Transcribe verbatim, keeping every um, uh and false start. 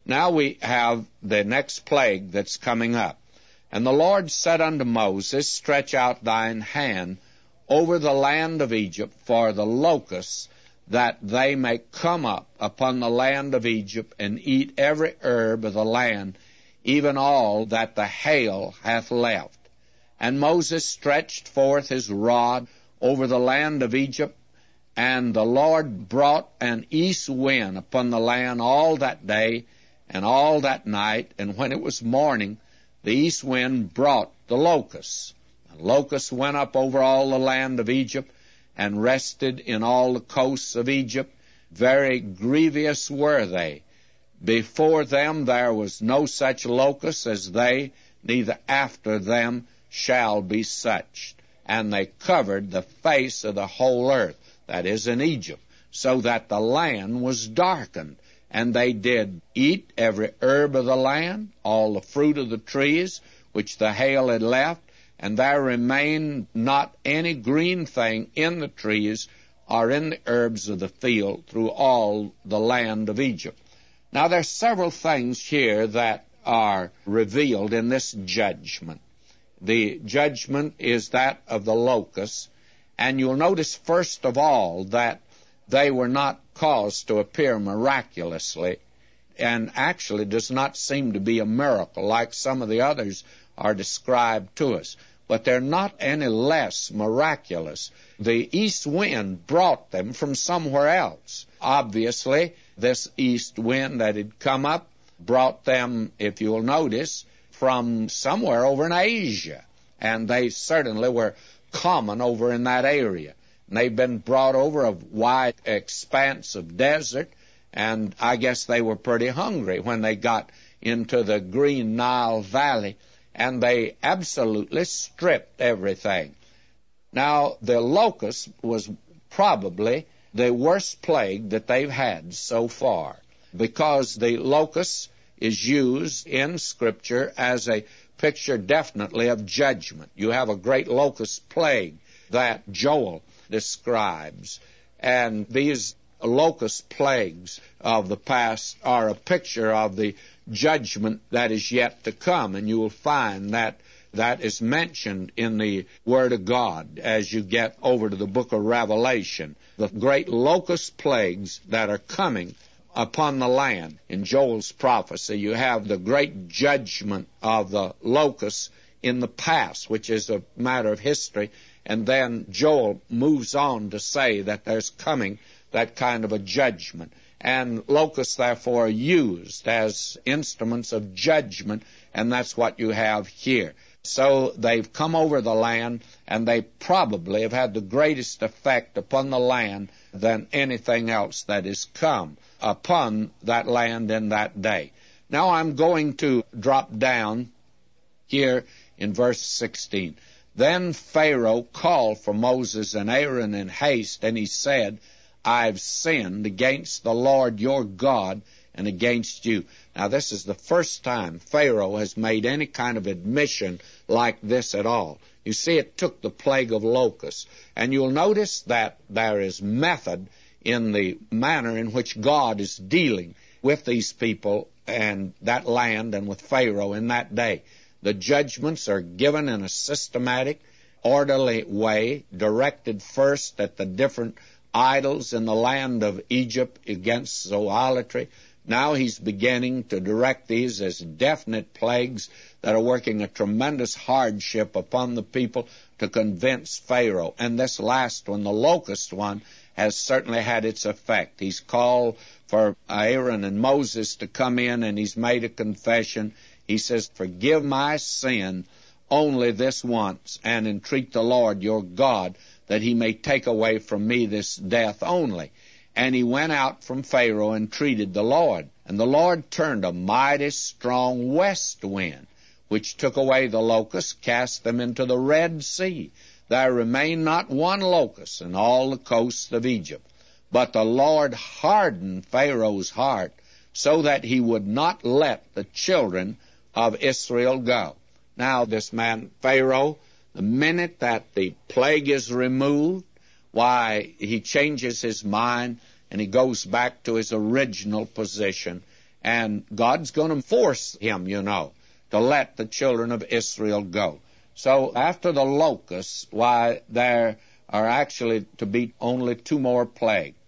Now we have the next plague that's coming up. And the Lord said unto Moses, Stretch out thine hand over the land of Egypt for the locusts, that they may come up upon the land of Egypt, and eat every herb of the land, even all that the hail hath left. And Moses stretched forth his rod over the land of Egypt, and the Lord brought an east wind upon the land all that day and all that night, and when it was morning, the east wind brought the locusts. The locusts went up over all the land of Egypt, and rested in all the coasts of Egypt. Very grievous were they. Before them there was no such locust as they, neither after them shall be such. And they covered the face of the whole earth, that is, in Egypt, so that the land was darkened. And they did eat every herb of the land, all the fruit of the trees, which the hail had left, and there remained not any green thing in the trees or in the herbs of the field through all the land of Egypt. Now there are several things here that are revealed in this judgment. The judgment is that of the locusts, and you'll notice first of all that they were not caused to appear miraculously, and actually does not seem to be a miracle like some of the others are described to us. But they're not any less miraculous. The east wind brought them from somewhere else. Obviously, this east wind that had come up brought them, if you'll notice, from somewhere over in Asia. And they certainly were common over in that area. And they've been brought over a wide expanse of desert, and I guess they were pretty hungry when they got into the Green Nile Valley, and they absolutely stripped everything. Now, the locust was probably the worst plague that they've had so far, because the locust is used in Scripture as a picture definitely of judgment. You have a great locust plague that Joel describes, and these locust plagues of the past are a picture of the judgment that is yet to come, and you will find that that is mentioned in the Word of God as you get over to the book of Revelation. The great locust plagues that are coming upon the land. In Joel's prophecy, you have the great judgment of the locusts in the past, which is a matter of history, and then Joel moves on to say that there's coming that kind of a judgment. And locusts, therefore, are used as instruments of judgment, and that's what you have here. So they've come over the land, and they probably have had the greatest effect upon the land than anything else that has come upon that land in that day. Now I'm going to drop down here in verse sixteen. Then Pharaoh called for Moses and Aaron in haste, and he said, I've sinned against the Lord your God and against you. Now, this is the first time Pharaoh has made any kind of admission like this at all. You see, it took the plague of locusts. And you'll notice that there is method in the manner in which God is dealing with these people and that land and with Pharaoh in that day. The judgments are given in a systematic, orderly way, directed first at the different idols in the land of Egypt against zoolatry. Now he's beginning to direct these as definite plagues that are working a tremendous hardship upon the people to convince Pharaoh. And this last one, the locust one, has certainly had its effect. He's called for Aaron and Moses to come in, and he's made a confession. He says, forgive my sin only this once, and entreat the Lord your God that he may take away from me this death only. And he went out from Pharaoh and entreated the Lord. And the Lord turned a mighty strong west wind, which took away the locusts, cast them into the Red Sea. There remained not one locust in all the coasts of Egypt. But the Lord hardened Pharaoh's heart, so that he would not let the children of Israel go. Now this man Pharaoh, the minute that the plague is removed, why, he changes his mind and he goes back to his original position. And God's going to force him, you know, to let the children of Israel go. So after the locusts, why, there are actually to be only two more plagues.